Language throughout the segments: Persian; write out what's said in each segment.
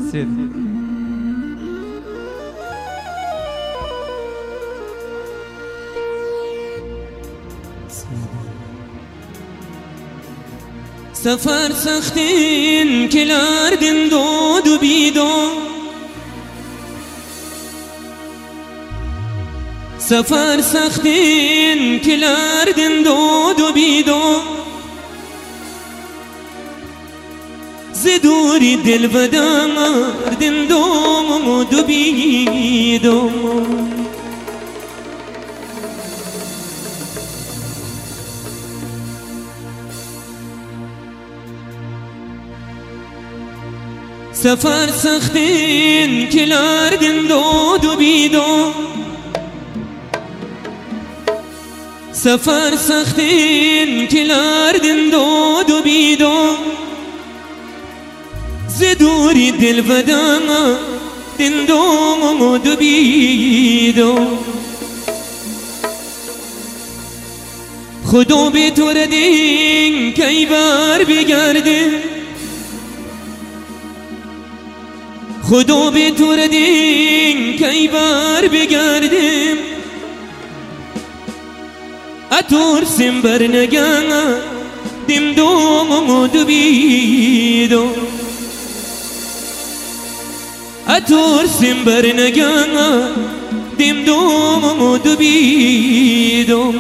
سید سفر سختین کلاردن دود و بیدو سفر سختین کلاردن دود و بیدو زدوری دل بداردن دود و بیدو سفر سختین کلاردن دود و بیدو سفر سختین کلاردن دود و بیدو زدوری دل بداردن دود و بیدو خدا به تو ردین کی بر بگردیم خدا به تو ردین کی بر بگردیم اترسیم بر نگردیم دود و بیدو اترسیم بر نگردیم دود و بیدو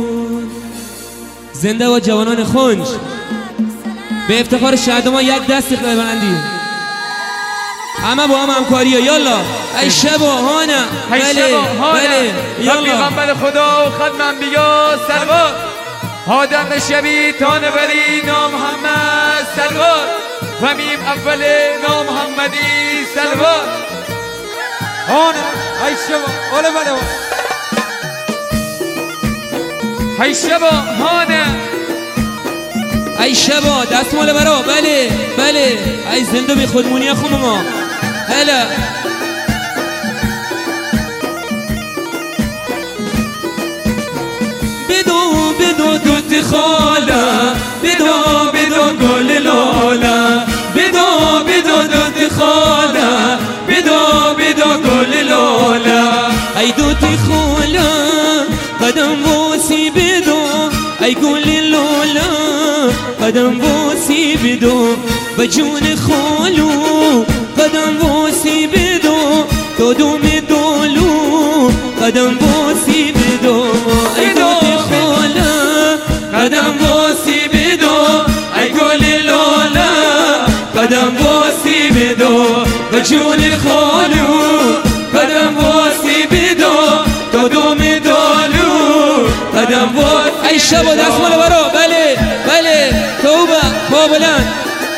زنده و جوانان خنج به افتخار شهدما یک دست اختیار بلندی همه با هم همکاریه یالا ای شبا هانه بله بله یالا پیغمبر خدا و ختم انبیا سلوات آدم شبی تان ولی نام محمد سلوات و میم اول نام محمدی سلوات هانه ای شبا اوله بله ای شبا هانه ای شبا دستمال برا بله بله ای زنده بی خودمونی خون ما هلا بدو بدو دوت خاله بدو بدو گل لاله بدو بدو دوت خاله بدو بدو گل لاله ای دوت خاله قدم بوسی بدو ای گل لاله قدم بوسی بدو بجون خالو قدم بوسی بدو دودوم دولو قدم بوسی بدو ای دوت خاله قدم بوسی بدو ای گل لاله قدم بوسی بدو بجون خالو قدم بوسی بدو دودوم دولو قدم بوسی ای شبا دستمال برا بله بله توبه بابلند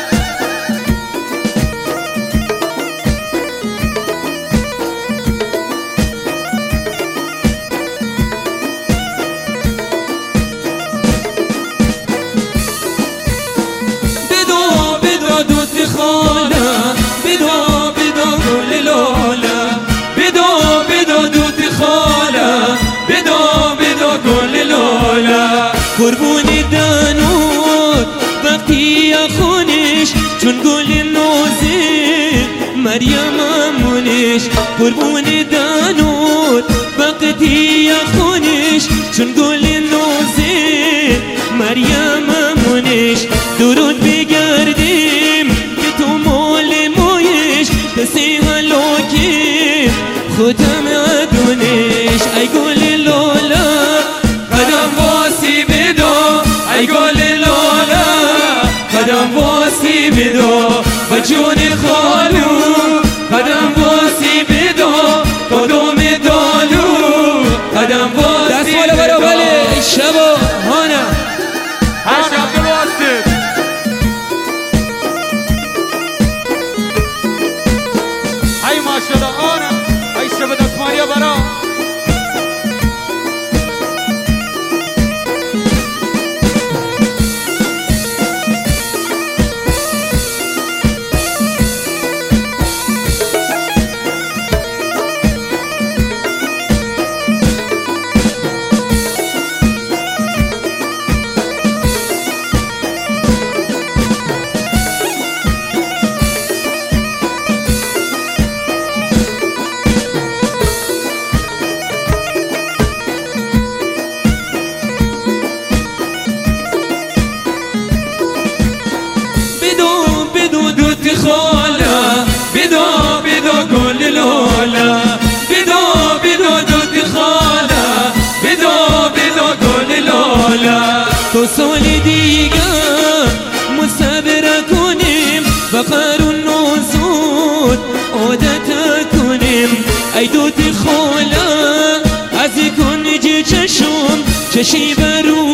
قربونی دانود وقتی خونش چون گل نوزه مریم امونش قربونی دانود وقتی خونش چون گل نوزه مریم امونش درود بگردیم که تو مال مایش کسی هلاکی خودم ادونش ای گل لالا قدم واسی بدو ای گل لالا قدم واسی بدو و جون خالو قدم واسی بدو قدم دالو قدم واسی دستمال برا بله شبا هانه هشم بواسط ای ماشالله آنه ای شبا دستمالیا برا لولا بدو دوت خاله بدو گل لولا تو سال دیگه مصبر کنیم و قرون نزود عادت کنیم ای دوت خاله از کنج چشم چشی برو